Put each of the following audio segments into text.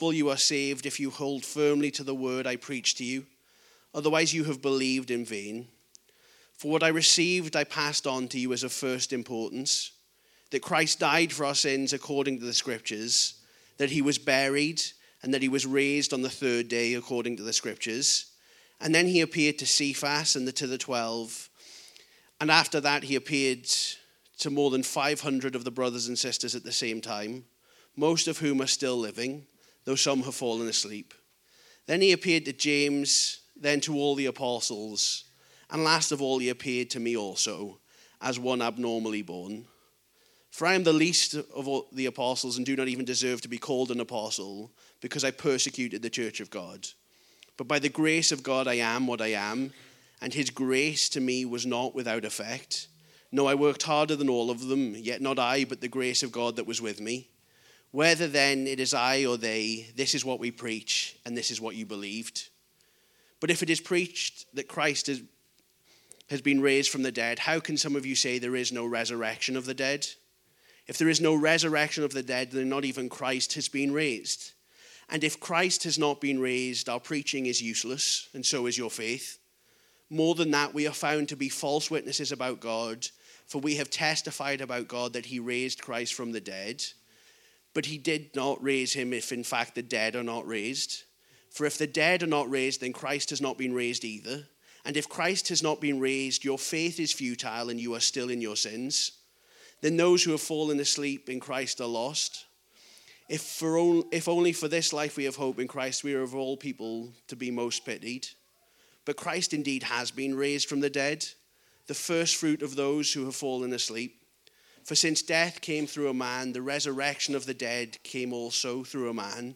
you are saved if you hold firmly to the word I preached to you. Otherwise you have believed in vain. For what I received I passed on to you as of first importance, that Christ died for our sins according to the Scriptures, that he was buried, and that he was raised on the third day according to the Scriptures. And then he appeared to Cephas and to the 12. And after that he appeared to more than 500 of the brothers and sisters at the same time, most of whom are still living, though some have fallen asleep. Then he appeared to James, then to all the apostles, and last of all he appeared to me also, as one abnormally born. For I am the least of all the apostles and do not even deserve to be called an apostle, because I persecuted the church of God. But by the grace of God I am what I am, and his grace to me was not without effect. No, I worked harder than all of them, yet not I, but the grace of God that was with me. Whether then it is I or they, this is what we preach, and this is what you believed. But if it is preached that Christ has been raised from the dead, how can some of you say there is no resurrection of the dead? If there is no resurrection of the dead, then not even Christ has been raised. And if Christ has not been raised, our preaching is useless, and so is your faith. More than that, we are found to be false witnesses about God, for we have testified about God that he raised Christ from the dead. But he did not raise him if in fact the dead are not raised. For if the dead are not raised, then Christ has not been raised either. And if Christ has not been raised, your faith is futile and you are still in your sins. Then those who have fallen asleep in Christ are lost. If only for this life we have hope in Christ, we are of all people to be most pitied. But Christ indeed has been raised from the dead, the first fruit of those who have fallen asleep. For since death came through a man, the resurrection of the dead came also through a man.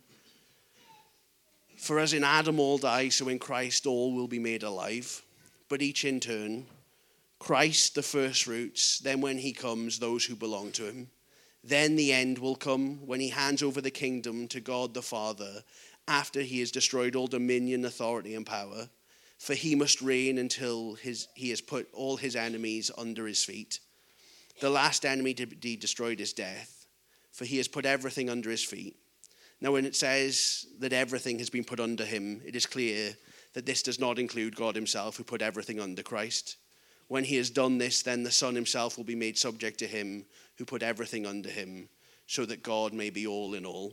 For as in Adam all die, so in Christ all will be made alive, but each in turn. Christ the first fruits, then when he comes, those who belong to him. Then the end will come when he hands over the kingdom to God the Father, after he has destroyed all dominion, authority, and power. For he must reign until he has put all his enemies under his feet. The last enemy to be destroyed is death, for he has put everything under his feet. Now when it says that everything has been put under him, it is clear that this does not include God himself, who put everything under Christ. When he has done this, then the Son himself will be made subject to him who put everything under him, so that God may be all in all.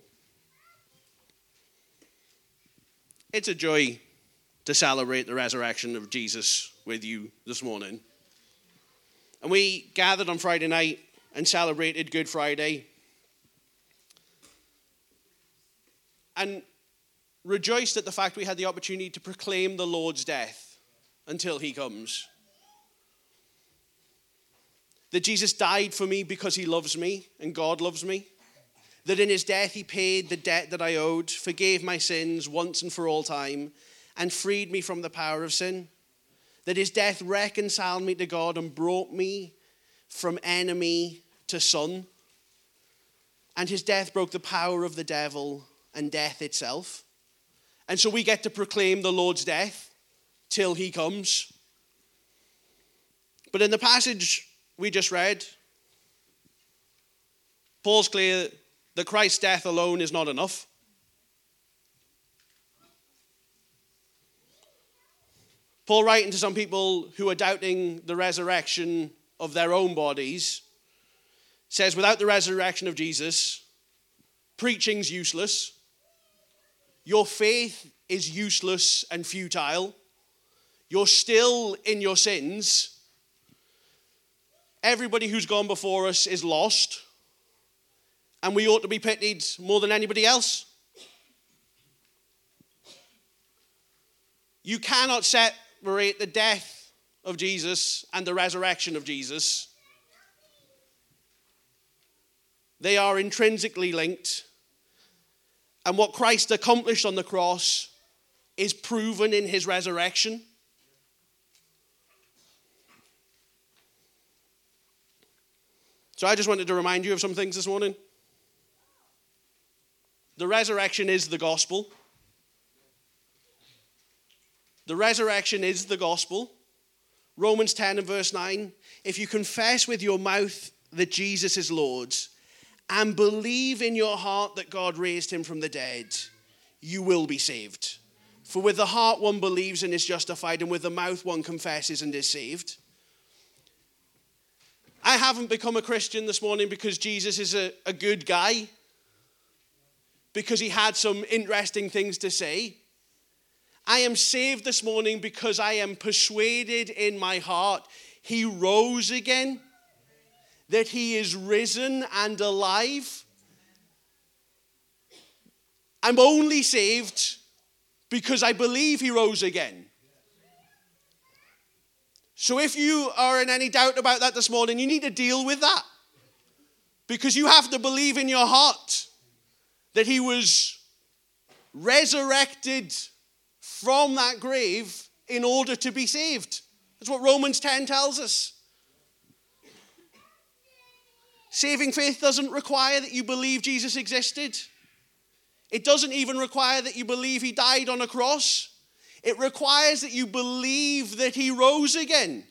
It's a joy to celebrate the resurrection of Jesus with you this morning. And we gathered on Friday night and celebrated Good Friday. And rejoiced at the fact we had the opportunity to proclaim the Lord's death until he comes. That Jesus died for me because he loves me and God loves me. That in his death he paid the debt that I owed, forgave my sins once and for all time, and freed me from the power of sin. That his death reconciled me to God and brought me from enemy to son. And his death broke the power of the devil and death itself. And so we get to proclaim the Lord's death till he comes. But in the passage we just read, Paul's clear that Christ's death alone is not enough. Paul, writing to some people who are doubting the resurrection of their own bodies, says without the resurrection of Jesus, preaching's useless. Your faith is useless and futile. You're still in your sins. Everybody who's gone before us is lost. And we ought to be pitied more than anybody else. You cannot separate the death of Jesus and the resurrection of Jesus. They are intrinsically linked. And what Christ accomplished on the cross is proven in his resurrection. So I just wanted to remind you of some things this morning. The resurrection is the gospel. The resurrection is the gospel. Romans 10 and verse 9. If you confess with your mouth that Jesus is Lord and believe in your heart that God raised him from the dead, you will be saved. For with the heart one believes and is justified, and with the mouth one confesses and is saved. I haven't become a Christian this morning because Jesus is a good guy, because he had some interesting things to say. I am saved this morning because I am persuaded in my heart he rose again, that he is risen and alive. I'm only saved because I believe he rose again. So if you are in any doubt about that this morning, you need to deal with that. Because you have to believe in your heart that he was resurrected from that grave in order to be saved. That's what Romans 10 tells us. Saving faith doesn't require that you believe Jesus existed. It doesn't even require that you believe he died on a cross. It requires that you believe that he rose again.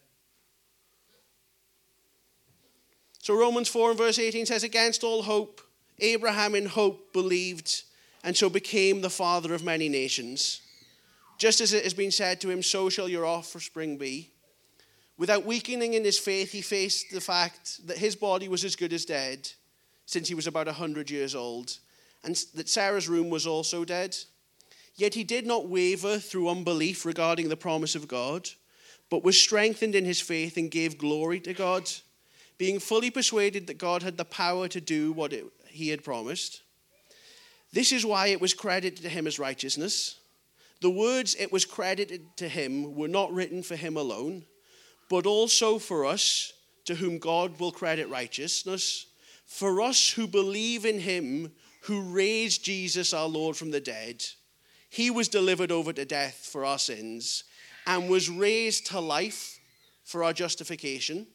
So Romans 4 and verse 18 says, against all hope, Abraham in hope believed, and so became the father of many nations. Just as it has been said to him, so shall your offspring be. Without weakening in his faith, he faced the fact that his body was as good as dead, since he was about 100 years old, and that Sarah's womb was also dead. Yet he did not waver through unbelief regarding the promise of God, but was strengthened in his faith and gave glory to God, being fully persuaded that God had the power to do what he had promised. This is why it was credited to him as righteousness. The words "it was credited to him" were not written for him alone, but also for us, to whom God will credit righteousness, for us who believe in him who raised Jesus our Lord from the dead. He was delivered over to death for our sins and was raised to life for our justification.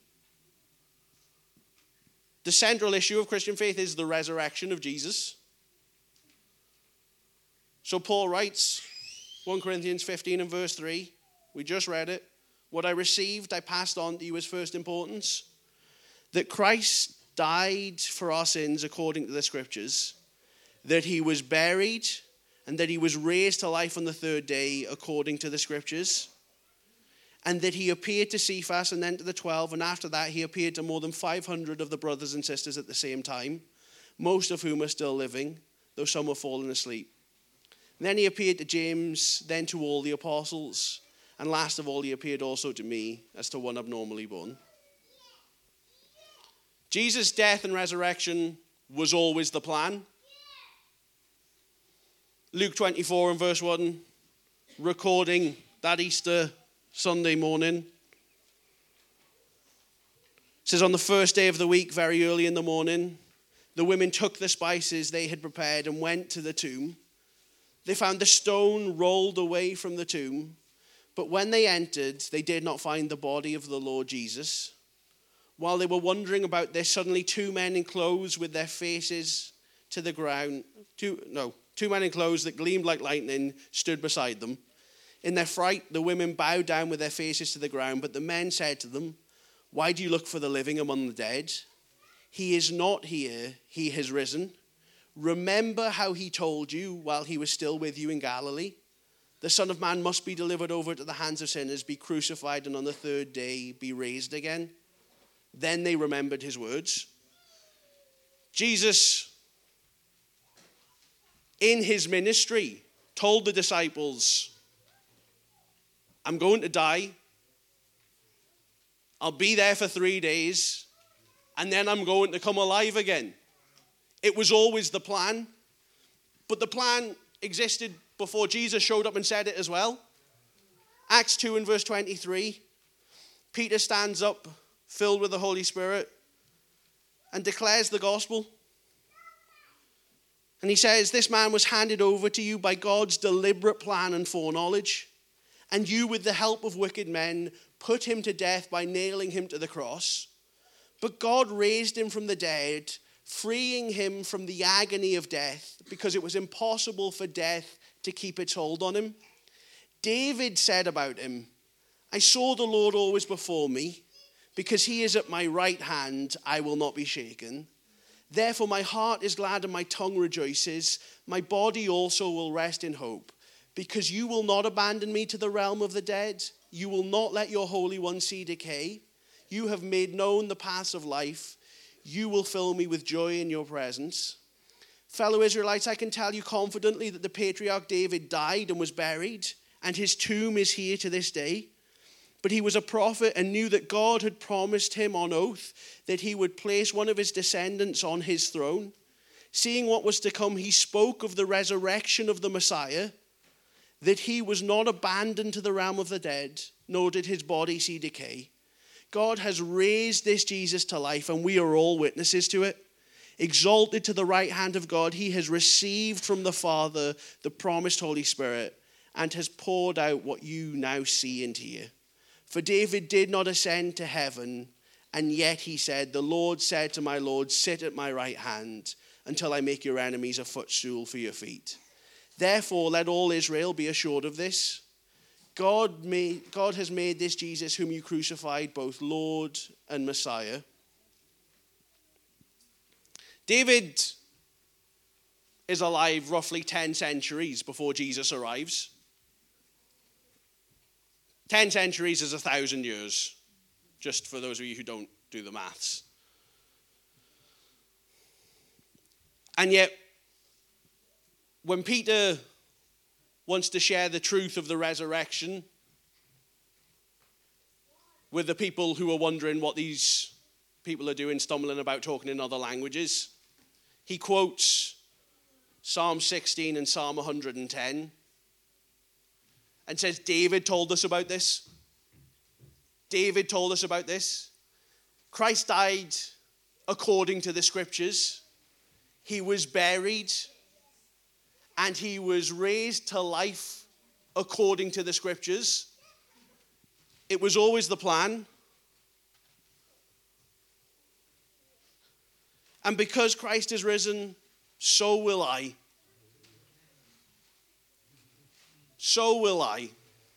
The central issue of Christian faith is the resurrection of Jesus. So Paul writes, 1 Corinthians 15 and verse 3, we just read it. What I received, I passed on to you as first importance, that Christ died for our sins according to the scriptures, that he was buried, and that he was raised to life on the third day according to the scriptures, and that he appeared to Cephas and then to the 12, and after that he appeared to more than 500 of the brothers and sisters at the same time, most of whom are still living, though some have fallen asleep. And then he appeared to James, then to all the apostles, and last of all he appeared also to me, as to one abnormally born. Jesus' death and resurrection was always the plan. Luke 24 and verse 1, recording that Easter Sunday morning, says, on the first day of the week, very early in the morning, the women took the spices they had prepared and went to the tomb. They found the stone rolled away from the tomb, but when they entered, they did not find the body of the Lord Jesus. While they were wondering about this, suddenly two men in clothes with their faces to the ground, two men in clothes that gleamed like lightning stood beside them. In their fright, the women bowed down with their faces to the ground, but the men said to them, why do you look for the living among the dead? He is not here, he has risen. Remember how he told you while he was still with you in Galilee? The Son of Man must be delivered over to the hands of sinners, be crucified, and on the third day be raised again. Then they remembered his words. Jesus, in his ministry, told the disciples, I'm going to die. I'll be there for 3 days, and then I'm going to come alive again. It was always the plan, but the plan existed before Jesus showed up and said it as well. Acts 2 and verse 23, Peter stands up, filled with the Holy Spirit, and declares the gospel. And he says, this man was handed over to you by God's deliberate plan and foreknowledge, and you, with the help of wicked men, put him to death by nailing him to the cross. But God raised him from the dead, freeing him from the agony of death, because it was impossible for death to keep its hold on him. David said about him, I saw the Lord always before me, because he is at my right hand, I will not be shaken. Therefore my heart is glad and my tongue rejoices. My body also will rest in hope. Because you will not abandon me to the realm of the dead. You will not let your Holy One see decay. You have made known the paths of life. You will fill me with joy in your presence. Fellow Israelites, I can tell you confidently that the patriarch David died and was buried, and his tomb is here to this day. But he was a prophet and knew that God had promised him on oath that he would place one of his descendants on his throne. Seeing what was to come, he spoke of the resurrection of the Messiah, that he was not abandoned to the realm of the dead, nor did his body see decay. God has raised this Jesus to life, and we are all witnesses to it. Exalted to the right hand of God, he has received from the Father the promised Holy Spirit, and has poured out what you now see and hear. For David did not ascend to heaven, and yet he said, the Lord said to my Lord, sit at my right hand until I make your enemies a footstool for your feet. Therefore, let all Israel be assured of this. God has made this Jesus whom you crucified both Lord and Messiah. David is alive roughly 10 centuries before Jesus arrives. 10 centuries is 1,000 years, just for those of you who don't do the maths. And yet, when Peter wants to share the truth of the resurrection with the people who are wondering what these people are doing, stumbling about, talking in other languages, he quotes Psalm 16 and Psalm 110 and says, David told us about this. David told us about this. Christ died according to the scriptures. He was buried, and he was raised to life according to the scriptures. It was always the plan. And because Christ is risen, so will I. So will I.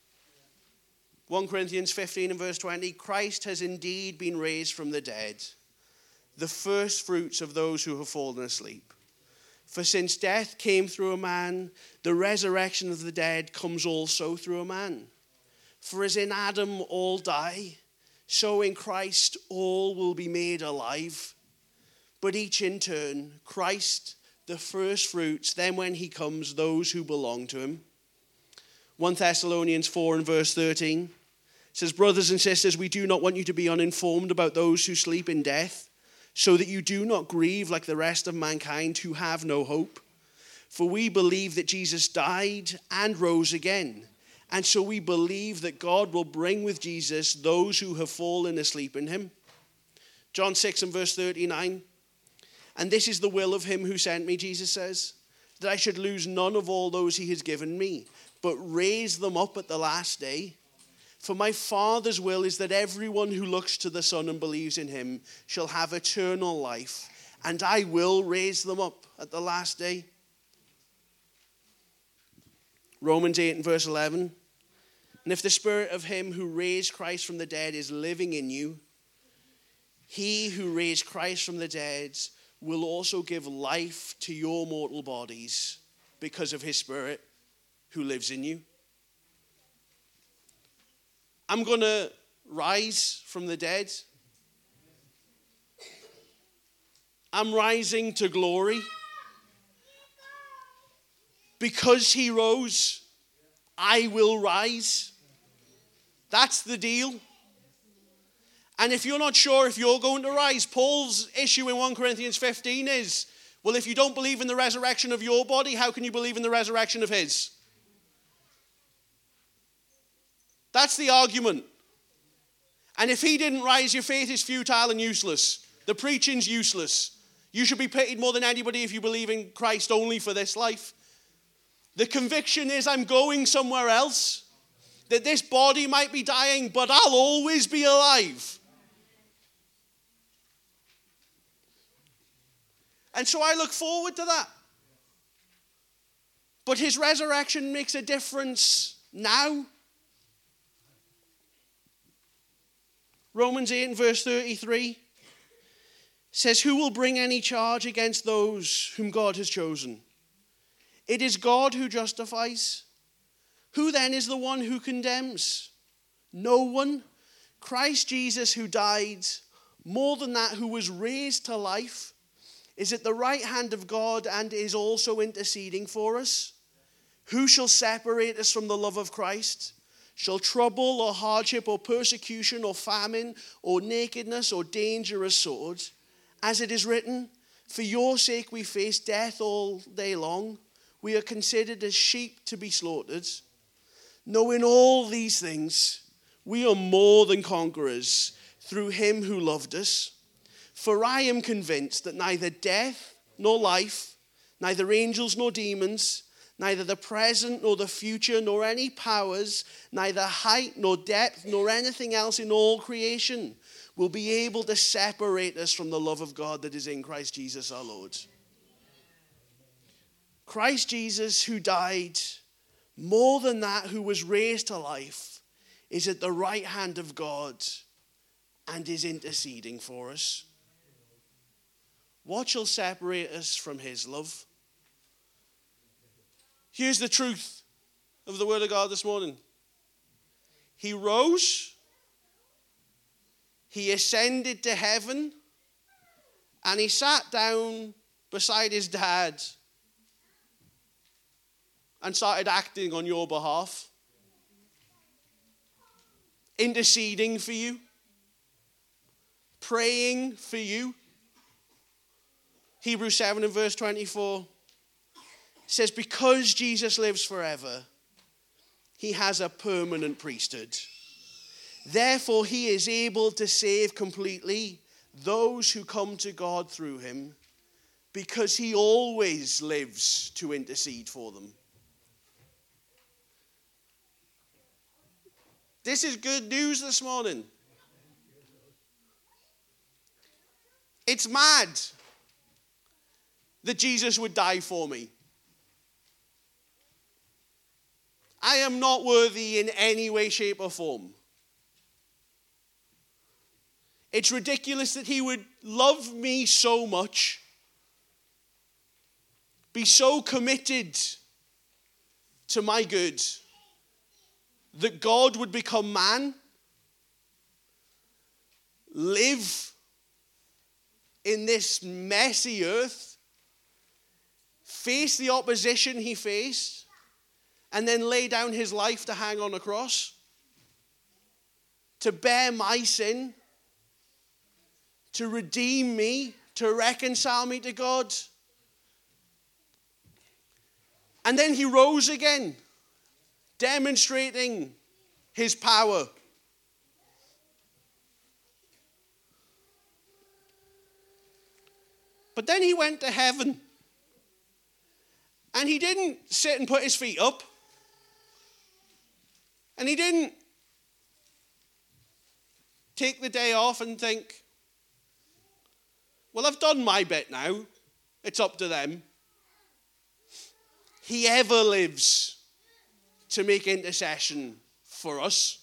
1 Corinthians 15 and verse 20, Christ has indeed been raised from the dead, the first fruits of those who have fallen asleep. For since death came through a man, the resurrection of the dead comes also through a man. For as in Adam all die, so in Christ all will be made alive. But each in turn, Christ the first fruits, then when he comes, those who belong to him. 1 Thessalonians 4 and verse 13 says, brothers and sisters, we do not want you to be uninformed about those who sleep in death, so that you do not grieve like the rest of mankind who have no hope. For we believe that Jesus died and rose again. And so we believe that God will bring with Jesus those who have fallen asleep in him. John 6 and verse 39. And this is the will of him who sent me, Jesus says, that I should lose none of all those he has given me, but raise them up at the last day. For my Father's will is that everyone who looks to the Son and believes in him shall have eternal life, and I will raise them up at the last day. Romans 8 and verse 11. And if the spirit of him who raised Christ from the dead is living in you, he who raised Christ from the dead will also give life to your mortal bodies because of his spirit who lives in you. I'm going to rise from the dead. I'm rising to glory. Because he rose, I will rise. That's the deal. And if you're not sure if you're going to rise, Paul's issue in 1 Corinthians 15 is, well, if you don't believe in the resurrection of your body, how can you believe in the resurrection of his? That's the argument. And if he didn't rise, your faith is futile and useless. The preaching's useless. You should be pitied more than anybody if you believe in Christ only for this life. The conviction is I'm going somewhere else. That this body might be dying, but I'll always be alive. And so I look forward to that. But his resurrection makes a difference now. Romans 8 and verse 33. says, who will bring any charge against those whom God has chosen? It is God who justifies. Who then is the one who condemns? No one. Christ Jesus, who died, more than that, who was raised to life, is at the right hand of God and is also interceding for us. Who shall separate us from the love of Christ? Shall trouble or hardship or persecution or famine or nakedness or danger or sword? As it is written, for your sake we face death all day long. We are considered as sheep to be slaughtered. Knowing all these things, we are more than conquerors through him who loved us. For I am convinced that neither death nor life, neither angels nor demons, neither the present nor the future, nor any powers, neither height nor depth, nor anything else in all creation will be able to separate us from the love of God that is in Christ Jesus our Lord. Christ Jesus, who died, more than that, who was raised to life, is at the right hand of God and is interceding for us. What shall separate us from his love? Here's the truth of the word of God this morning. He rose, he ascended to heaven, and he sat down beside his dad and started acting on your behalf, interceding for you, praying for you. Hebrews 7 and verse 24 says, because Jesus lives forever, he has a permanent priesthood. Therefore, he is able to save completely those who come to God through him, because he always lives to intercede for them. This is good news this morning. It's mad that Jesus would die for me. I am not worthy in any way, shape, or form. It's ridiculous that he would love me so much, be so committed to my good, that God would become man, live in this messy earth, face the opposition he faced, and then lay down his life to hang on a cross, to bear my sin, to redeem me, to reconcile me to God. And then he rose again, demonstrating his power. But then he went to heaven. And he didn't sit and put his feet up. And he didn't take the day off and think, well, I've done my bit now. It's up to them. He ever lives to make intercession for us.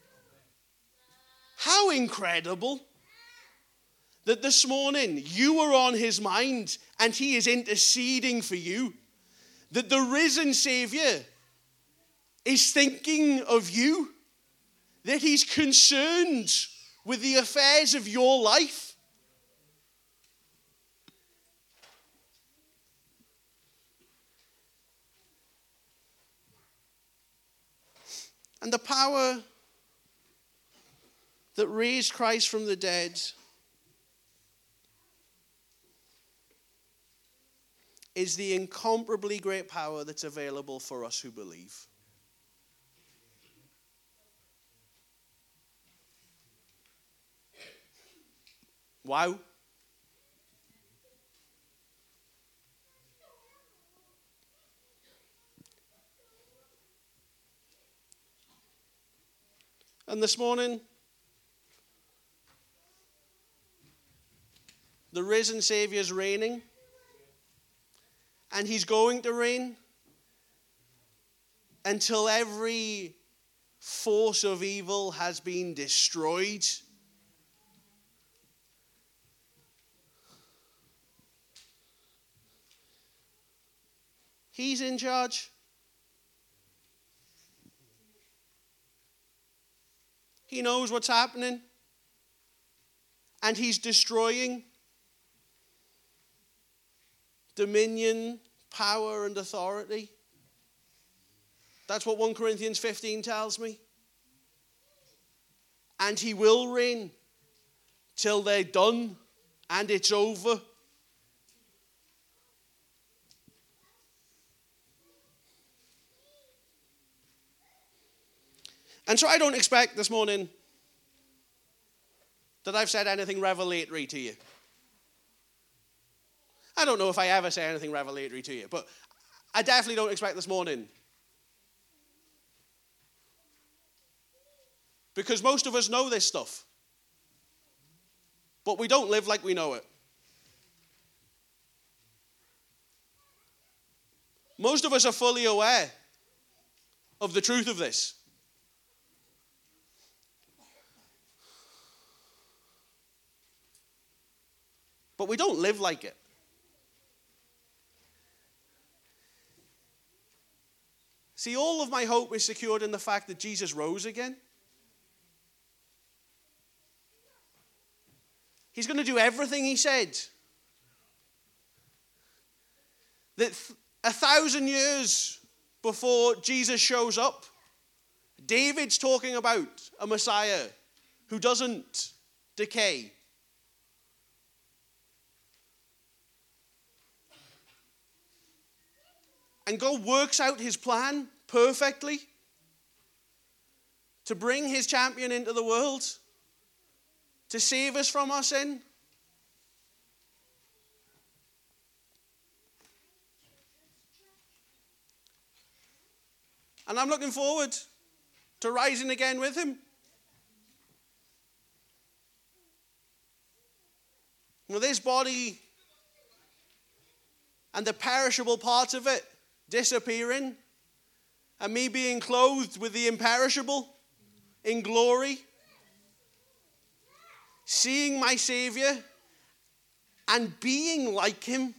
How incredible that this morning you were on his mind and he is interceding for you. That the risen Savior is thinking of you. That he's concerned with the affairs of your life. And the power that raised Christ from the dead is the incomparably great power that's available for us who believe. Wow. And this morning, the risen Savior is reigning. And he's going to reign until every force of evil has been destroyed. He's in charge. He knows what's happening. And he's destroying dominion, power, and authority. That's what 1 Corinthians 15 tells me. And he will reign till they're done and it's over. And so I don't expect this morning that I've said anything revelatory to you. I don't know if I ever say anything revelatory to you, but I definitely don't expect this morning. Because most of us know this stuff, but we don't live like we know it. Most of us are fully aware of the truth of this. But we don't live like it. See, all of my hope is secured in the fact that Jesus rose again. He's going to do everything he said. That 1,000 years before Jesus shows up, David's talking about a Messiah who doesn't decay. And God works out his plan perfectly to bring his champion into the world, to save us from our sin. And I'm looking forward to rising again with him. With this body and the perishable parts of it disappearing, and me being clothed with the imperishable in glory, seeing my Savior and being like him.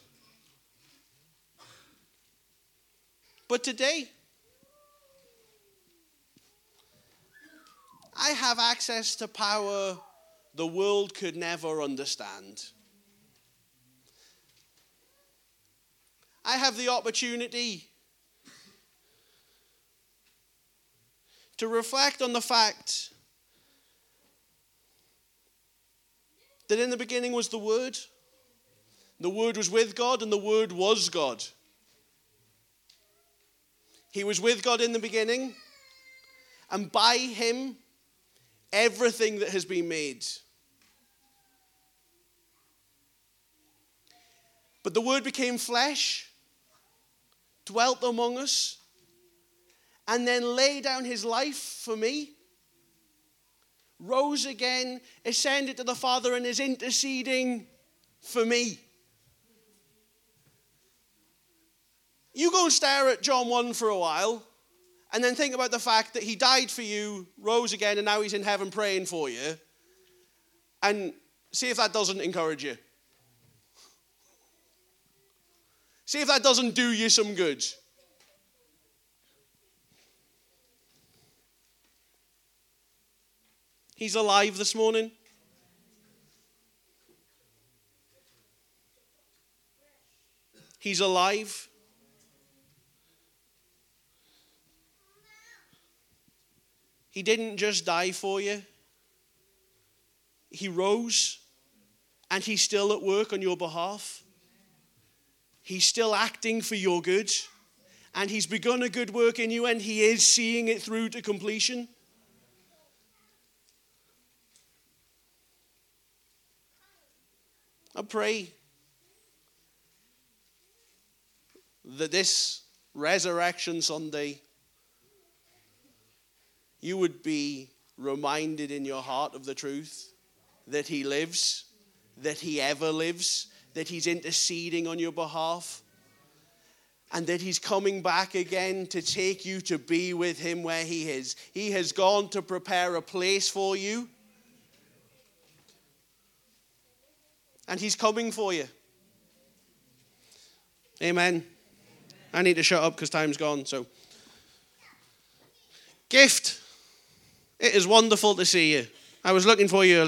But today, I have access to power the world could never understand. I have the opportunity to reflect on the fact that in the beginning was the Word. The Word was with God, and the Word was God. He was with God in the beginning, and by him, everything that has been made. But the Word became flesh, dwelt among us, and then laid down his life for me, rose again, ascended to the Father, and is interceding for me. You go and stare at John 1 for a while, and then think about the fact that he died for you, rose again, and now he's in heaven praying for you, and see if that doesn't encourage you. See if that doesn't do you some good. He's alive this morning. He's alive. He didn't just die for you. He rose, and he's still at work on your behalf. He's still acting for your good, and he's begun a good work in you, and he is seeing it through to completion. I pray that this Resurrection Sunday, you would be reminded in your heart of the truth that he lives, that he ever lives, that he's interceding on your behalf, and that he's coming back again to take you to be with him where he is. He has gone to prepare a place for you, and he's coming for you. Amen. I need to shut up because time's gone. So, Gift, it is wonderful to see you. I was looking for you